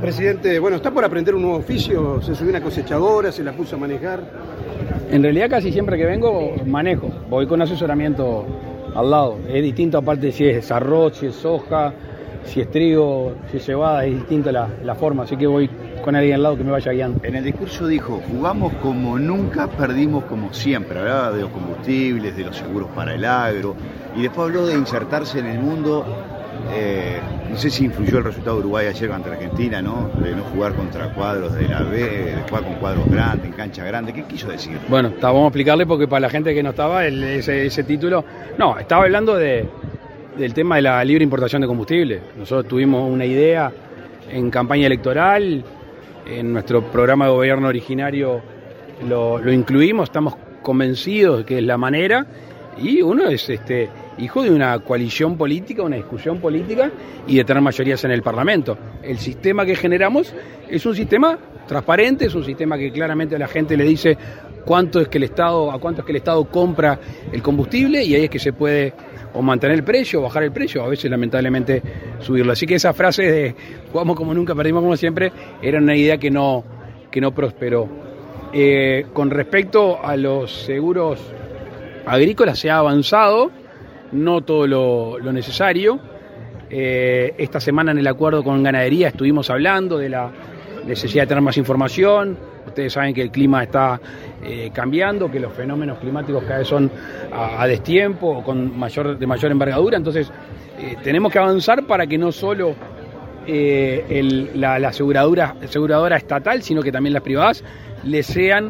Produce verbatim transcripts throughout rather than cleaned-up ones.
Presidente, bueno, está por aprender un nuevo oficio, se subió una cosechadora, se la puso a manejar. En realidad casi siempre que vengo manejo, voy con asesoramiento al lado. Es distinto aparte si es arroz, si es soja, si es trigo, si es cebada, es distinta la, la forma, así que voy con alguien al lado que me vaya guiando. En el discurso dijo, jugamos como nunca, perdimos como siempre. Hablaba de los combustibles, de los seguros para el agro, y después habló de insertarse en el mundo. Eh, no sé si influyó el resultado de Uruguay ayer contra Argentina, ¿no? De no jugar contra cuadros de la B, de jugar con cuadros grandes, en cancha grande. ¿Qué quiso decir? Bueno, está, vamos a explicarle porque para la gente que no estaba, el, ese, ese título... No, estaba hablando de, del tema de la libre importación de combustible. Nosotros tuvimos una idea en campaña electoral, en nuestro programa de gobierno originario lo, lo incluimos, estamos convencidos de que es la manera, y uno es este hijo de una coalición política, una discusión política y de tener mayorías en el Parlamento. El sistema que generamos es un sistema transparente, es un sistema que claramente a la gente le dice cuánto es que el Estado, a cuánto es que el Estado compra el combustible, y ahí es que se puede o mantener el precio o bajar el precio, a veces lamentablemente subirlo. Así que esa frase de jugamos como nunca, perdimos como siempre, era una idea que no, que no prosperó. Eh, con respecto a los seguros agrícolas, se ha avanzado, no todo lo, lo necesario. Eh, esta semana en el acuerdo con ganadería estuvimos hablando de la necesidad de tener más información. Ustedes saben que el clima está eh, cambiando, que los fenómenos climáticos cada vez son a, a destiempo o con mayor, de mayor envergadura. Entonces eh, tenemos que avanzar para que no solo eh, el, la, la aseguradora, aseguradora estatal, sino que también las privadas le sean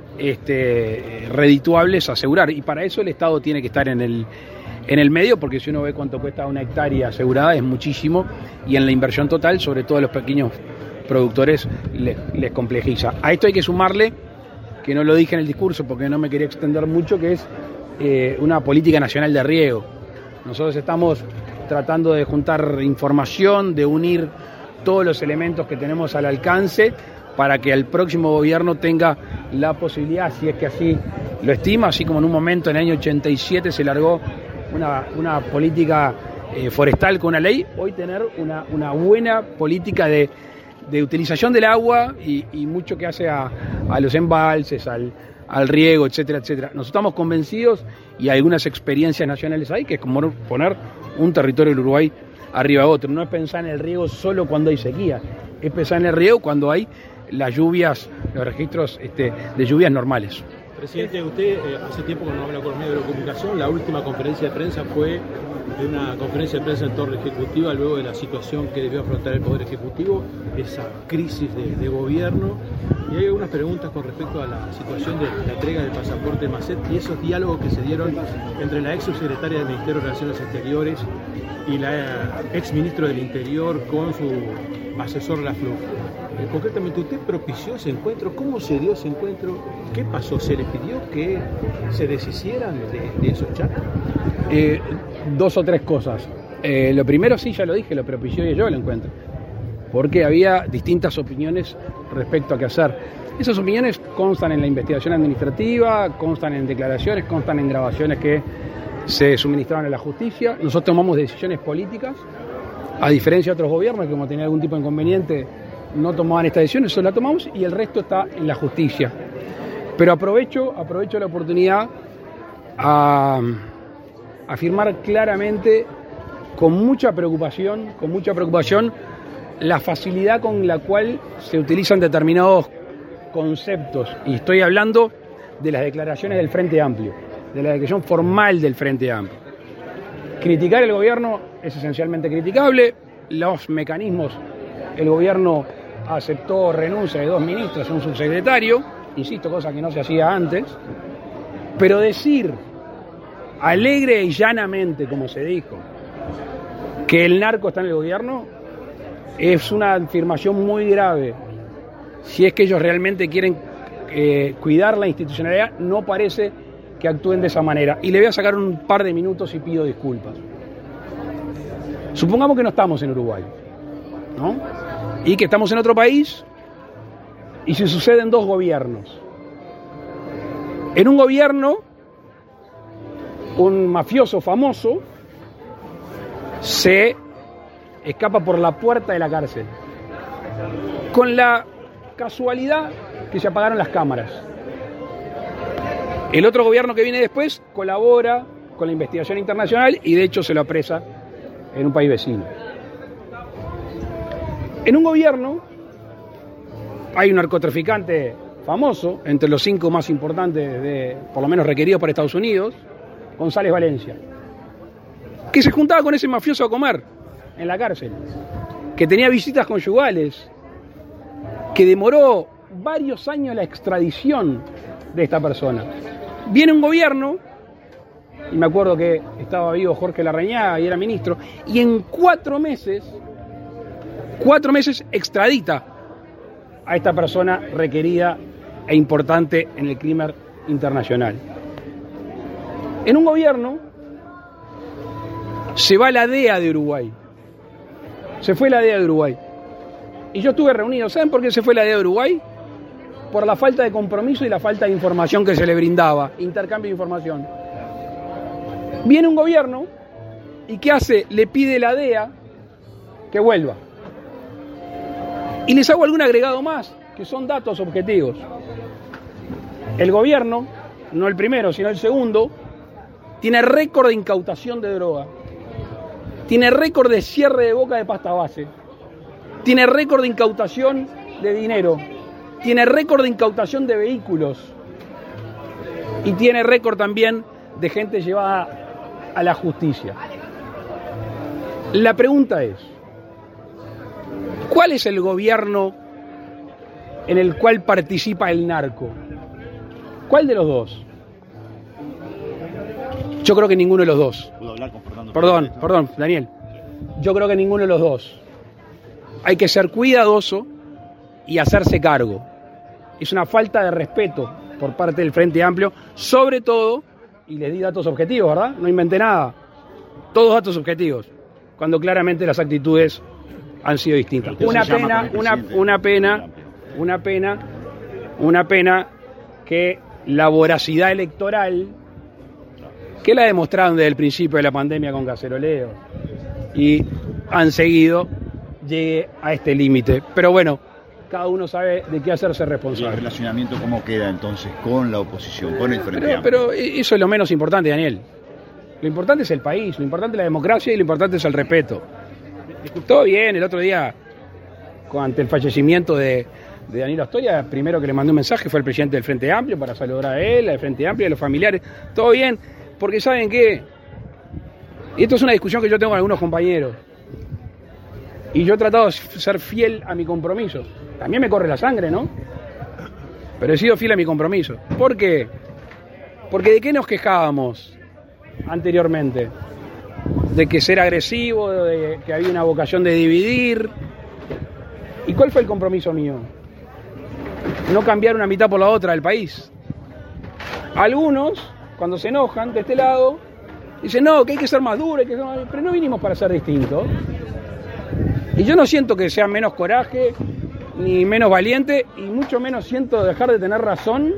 este, redituables asegurar. Y para eso el Estado tiene que estar en el en el medio, porque si uno ve cuánto cuesta una hectárea asegurada es muchísimo, y en la inversión total, sobre todo a los pequeños productores, les, les complejiza. A esto hay que sumarle, que no lo dije en el discurso porque no me quería extender mucho, que es eh, una política nacional de riego. Nosotros estamos tratando de juntar información, de unir todos los elementos que tenemos al alcance para que el próximo gobierno tenga la posibilidad, si es que así lo estima, así como en un momento en el año ochenta y siete se largó Una, una política eh, forestal con una ley, hoy tener una, una buena política de, de utilización del agua y, y mucho que hace a, a los embalses, al, al riego, etcétera, etcétera. Nosotros estamos convencidos, y algunas experiencias nacionales hay, que es como poner un territorio del Uruguay arriba de otro. No es pensar en el riego solo cuando hay sequía, es pensar en el riego cuando hay las lluvias, los registros este, de lluvias normales. Presidente, usted eh, hace tiempo que no habla con los medios de comunicación. La última conferencia de prensa fue de una conferencia de prensa en Torre Ejecutiva, luego de la situación que debió afrontar el Poder Ejecutivo, esa crisis de, de gobierno. Y hay algunas preguntas con respecto a la situación de la entrega del pasaporte Macet y esos diálogos que se dieron entre la ex subsecretaria del Ministerio de Relaciones Exteriores y la ex ministro del Interior con su asesor La Flu. Eh, concretamente, ¿usted propició ese encuentro? ¿Cómo se dio ese encuentro? ¿Qué pasó? ¿Se les pidió que se deshicieran de, de esos chats? Eh, dos o tres cosas. Eh, lo primero, sí, ya lo dije, lo propició yo el encuentro, porque había distintas opiniones respecto a qué hacer. Esas opiniones constan en la investigación administrativa, constan en declaraciones, constan en grabaciones que se suministraron a la justicia. Nosotros tomamos decisiones políticas, a diferencia de otros gobiernos que, como tenían algún tipo de inconveniente, no tomaban esta decisión. Eso la tomamos y el resto está en la justicia. Pero aprovecho, aprovecho la oportunidad a afirmar claramente, con mucha preocupación, con mucha preocupación, la facilidad con la cual se utilizan determinados conceptos. Y estoy hablando de las declaraciones del Frente Amplio, de la declaración formal del Frente Amplio. Criticar el gobierno es esencialmente criticable. Los mecanismos, el gobierno aceptó renuncia de dos ministros y un subsecretario, insisto, cosa que no se hacía antes, pero decir alegre y llanamente, como se dijo, que el narco está en el gobierno, es una afirmación muy grave. Si es que ellos realmente quieren eh, cuidar la institucionalidad, no parece que actúen de esa manera. Y le voy a sacar un par de minutos y pido disculpas. Supongamos que no estamos en Uruguay, ¿no? Y que estamos en otro país, y si suceden dos gobiernos. En un gobierno, un mafioso famoso se escapa por la puerta de la cárcel. con la casualidad que se apagaron las cámaras. El otro gobierno que viene después colabora con la investigación internacional y de hecho se lo apresa en un país vecino. En un gobierno hay un narcotraficante famoso, entre los cinco más importantes, de, por lo menos requeridos por Estados Unidos, González Valencia, que se juntaba con ese mafioso a comer en la cárcel, que tenía visitas conyugales, que demoró varios años la extradición de esta persona. Viene un gobierno, y me acuerdo que estaba vivo Jorge Larrañaga y era ministro, y en cuatro meses, cuatro meses extradita a esta persona requerida e importante en el crimen internacional. En un gobierno se va la D E A de Uruguay. Se fue la D E A de Uruguay. Y yo estuve reunido. ¿Saben por qué se fue la D E A de Uruguay? Por la falta de compromiso y la falta de información que se le brindaba. Intercambio de información. Viene un gobierno y ¿qué hace? Le pide la D E A que vuelva. Y les hago algún agregado más, que son datos objetivos. El gobierno, no el primero, sino el segundo, tiene récord de incautación de droga. Tiene récord de cierre de boca de pasta base. Tiene récord de incautación de dinero. Tiene récord de incautación de vehículos. Y tiene récord también de gente llevada a la justicia. La pregunta es, ¿cuál es el gobierno en el cual participa el narco? ¿Cuál de los dos? Yo creo que ninguno de los dos. Perdón, perdón, Daniel. Yo creo que ninguno de los dos. Hay que ser cuidadoso y hacerse cargo. Es una falta de respeto por parte del Frente Amplio, sobre todo, y les di datos objetivos, ¿verdad? No inventé nada. Todos datos objetivos, cuando claramente las actitudes han sido distintas. Una pena, una, una pena, una pena, una pena que la voracidad electoral, que la demostraron desde el principio de la pandemia con caceroleo y han seguido, llegue a este límite. Pero bueno, cada uno sabe de qué hacerse responsable. ¿El relacionamiento cómo queda entonces con la oposición, con el Frente pero, Amplio? pero eso es lo menos importante, Daniel. Lo importante es el país, lo importante es la democracia y lo importante es el respeto. Todo bien, el otro día, ante el fallecimiento de, de Danilo Astoria, primero que le mandé un mensaje fue el presidente del Frente Amplio para saludar a él, al Frente Amplio, a los familiares. Todo bien, porque ¿saben qué? Y esto es una discusión que yo tengo con algunos compañeros. Y yo he tratado de ser fiel a mi compromiso. También me corre la sangre, ¿no? Pero he sido fiel a mi compromiso. ¿Por qué? Porque ¿de qué nos quejábamos anteriormente? De que ser agresivo, de que había una vocación de dividir. ¿Y cuál fue el compromiso mío? No cambiar una mitad por la otra del país. Algunos, cuando se enojan de este lado, dicen, no, que hay que ser más duro, hay que ser más... pero no vinimos para ser distintos. Y yo no siento que sea menos coraje, ni menos valiente, y mucho menos siento dejar de tener razón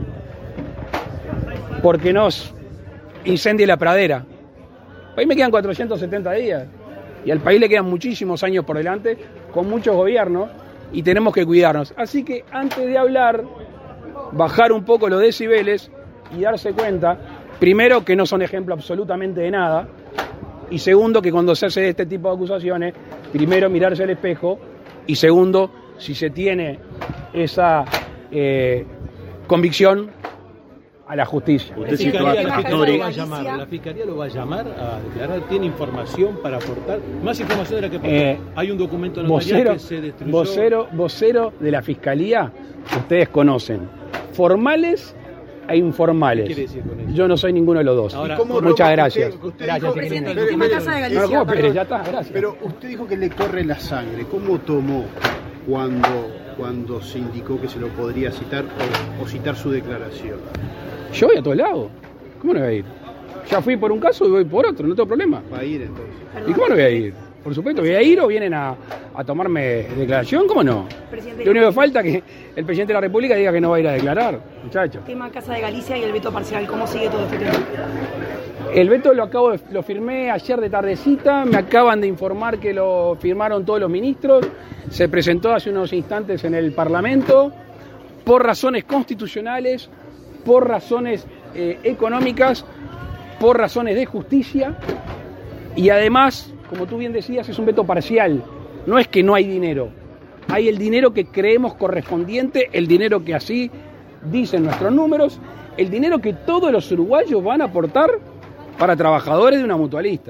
porque nos incendie la pradera. Al país me quedan cuatrocientos setenta días y al país le quedan muchísimos años por delante con muchos gobiernos y tenemos que cuidarnos. Así que antes de hablar, bajar un poco los decibeles y darse cuenta, primero, que no son ejemplo absolutamente de nada, y segundo, que cuando se hace este tipo de acusaciones, primero mirarse al espejo, y segundo, si se tiene esa eh, convicción, a la justicia. La Fiscalía, la, Fiscalía lo va a llamar, la Fiscalía lo va a llamar a declarar, tiene información para aportar, más información de la que aportar. Eh, Hay un documento notarial que se destruyó. Vocero, vocero de la Fiscalía, ustedes conocen, formales e informales. ¿Qué quiere decir con eso? Yo no soy ninguno de los dos. Ahora, muchas gracias. Usted, usted gracias, dijo, presidente, pero, pero, Casa de Galicia, no, ¿cómo, Pérez, ya está, gracias. Pero usted dijo que le corre la sangre. ¿Cómo tomó cuando, cuando se indicó que se lo podría citar o, o citar su declaración? Yo voy a todos lados. ¿Cómo no voy a ir? Ya fui por un caso y voy por otro, no tengo problema. Va a ir entonces. ¿Y cómo no voy a ir? Por supuesto, ¿voy a ir o vienen a, a tomarme declaración? ¿Cómo no? Lo único que falta es que el presidente de la República diga que no va a ir a declarar, muchachos. Tema Casa de Galicia y el veto parcial, ¿cómo sigue todo este tema? El veto lo acabo de, lo firmé ayer de tardecita, me acaban de informar que lo firmaron todos los ministros, se presentó hace unos instantes en el Parlamento, por razones constitucionales, por razones eh, económicas, por razones de justicia, y además, como tú bien decías, es un veto parcial, no es que no hay dinero, hay el dinero que creemos correspondiente, el dinero que así dicen nuestros números, el dinero que todos los uruguayos van a aportar para trabajadores de una mutualista.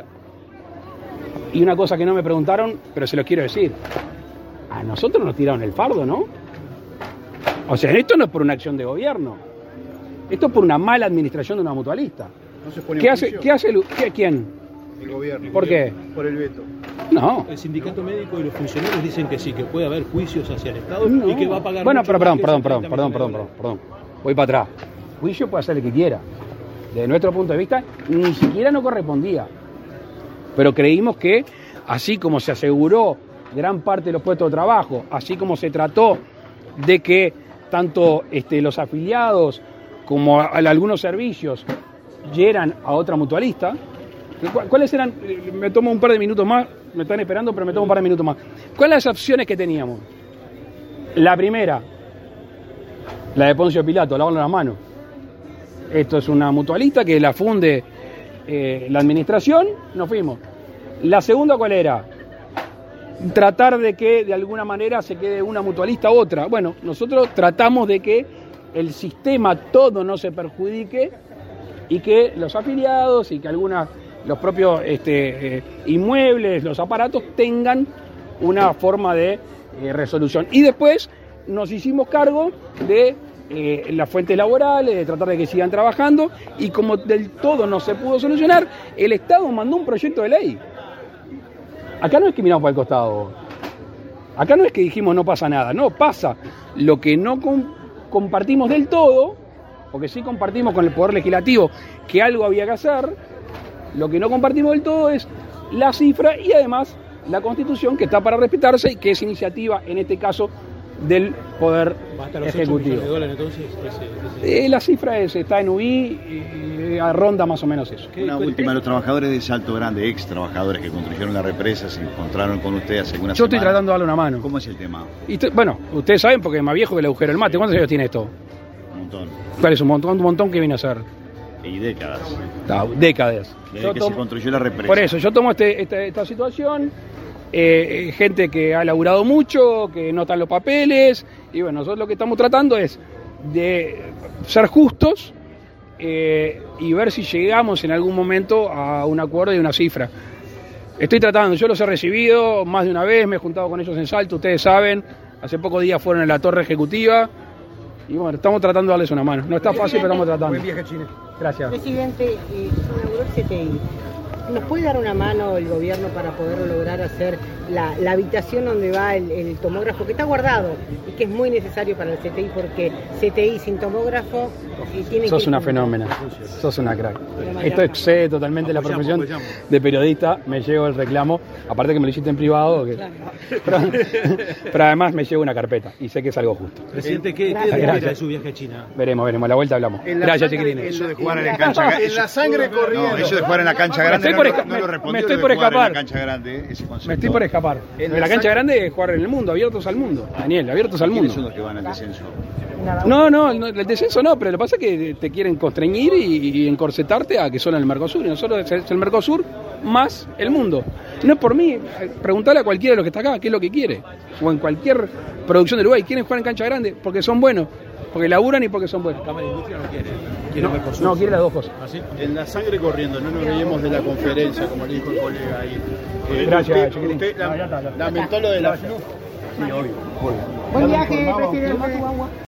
Y una cosa que no me preguntaron, pero se los quiero decir, a nosotros nos tiraron el fardo, ¿no? O sea, esto no es por una acción de gobierno, esto es por una mala administración de una mutualista. ¿No se pone ¿Qué en hace, juicio? ¿qué hace el, qué, quién? El gobierno. ¿Por qué? Por el veto. No. El sindicato médico y los funcionarios dicen que sí, que puede haber juicios hacia el Estado No. y que va a pagar. Bueno, mucho pero más perdón, que perdón, esos perdón, treinta perdón, millones perdón, de perdón, perdón. Voy para atrás. Juicio puede hacer el que quiera. Desde nuestro punto de vista, ni siquiera no correspondía. Pero creímos que, así como se aseguró gran parte de los puestos de trabajo, así como se trató de que tanto este, los afiliados como a, a algunos servicios llegaran a otra mutualista, ¿cuáles eran? Me tomo un par de minutos más, me están esperando, pero me tomo un par de minutos más. ¿Cuáles las opciones que teníamos? La primera, la de Poncio Pilato, lavarnos las manos. Esto es una mutualista que la funde eh, la administración, nos fuimos. La segunda, ¿cuál era? Tratar de que de alguna manera se quede una mutualista u otra. Bueno, nosotros tratamos de que el sistema todo no se perjudique y que los afiliados y que algunas, los propios este, eh, inmuebles, los aparatos tengan una forma de eh, resolución. Y después nos hicimos cargo de eh, las fuentes laborales, de tratar de que sigan trabajando, y como del todo no se pudo solucionar, el Estado mandó un proyecto de ley. Acá no es que miramos para el costado, acá no es que dijimos no pasa nada, no, pasa lo que no com- compartimos del todo, porque sí compartimos con el Poder Legislativo que algo había que hacer, lo que no compartimos del todo es la cifra y además la Constitución, que está para respetarse y que es iniciativa, en este caso, del Poder ¿Hasta los ocho Ejecutivo. millones de dólares entonces? Ese, ese... Eh, la cifra es, está en U I y eh, ronda más o menos eso. ¿Qué- Una cuál- última, los trabajadores de Salto Grande, ex trabajadores que construyeron la represa, se encontraron con ustedes hace algunas Yo estoy semanas. tratando de darle una mano. ¿Cómo es el tema? Y te- bueno, ustedes saben porque es más viejo que el agujero del mate. ¿Cuántos años tiene esto? Un montón. ¿Cuál es un montón? Un montón que viene a ser. Y décadas. No, décadas. Desde Yo que tomo- se construyó la represa. Por eso, yo tomo este, este- esta situación, eh, eh, gente que ha laburado mucho, que no están los papeles, y bueno, nosotros lo que estamos tratando es de ser justos eh, y ver si llegamos en algún momento a un acuerdo y una cifra. Estoy tratando, yo los he recibido más de una vez, me he juntado con ellos en Salto, ustedes saben, hace pocos días fueron en la torre ejecutiva, y bueno, estamos tratando de darles una mano. No está fácil, pero estamos tratando. Buen viaje, Chile. Gracias. Presidente, eh, inauguró el C T I. ¿Nos puede dar una mano el gobierno para poder lograr hacer la, la habitación donde va el, el tomógrafo, que está guardado y que es muy necesario para el C T I, porque C T I sin tomógrafo eh, tiene Sos que... una fenómena, sos una crack. Esto excede totalmente la Apoyamos, profesión apoyamos. de periodista, me llevo el reclamo, aparte que me lo hiciste en privado, que- Claro. pero, pero además me llevo una carpeta y sé que es algo justo. Presidente, ¿qué, Gracias. ¿qué espera de Gracias. su viaje a China? Veremos, veremos, a la vuelta hablamos. En la Gracias, sangre- chiquilines. Eso de jugar en En la la- cancha En la sangre corriendo. No, eso de jugar en la cancha grande. estoy por no, esca- no me- lo respondió. me estoy lo de por jugar en la escapar. cancha grande, ese concepto. Me estoy por escapar. En la la cancha sangre- grande es jugar en el mundo, abiertos al mundo. Daniel, abiertos al ¿Quiénes mundo. son los que van al descenso? No, no, no, el descenso no, pero lo que pasa es que te quieren constreñir y, y encorsetarte a que son el Mercosur. Y nosotros es el Mercosur más el mundo. No es por mí, preguntale a cualquiera de los que está acá qué es lo que quiere. O en cualquier producción de Uruguay, ¿quieren jugar en cancha grande? Porque son buenos, porque laburan y porque son buenos. Cámara de Industria no quiere. Quiere No, ver por su. no, quiere las dos cosas. ¿Así? En la sangre corriendo, no nos olvidemos de la conferencia, como le dijo el colega ahí. Eh, Gracias, usted, chiquitín. usted No, ya está, ya está. lamentó lo de la F L U. Sí, obvio. Buen viaje, presidente.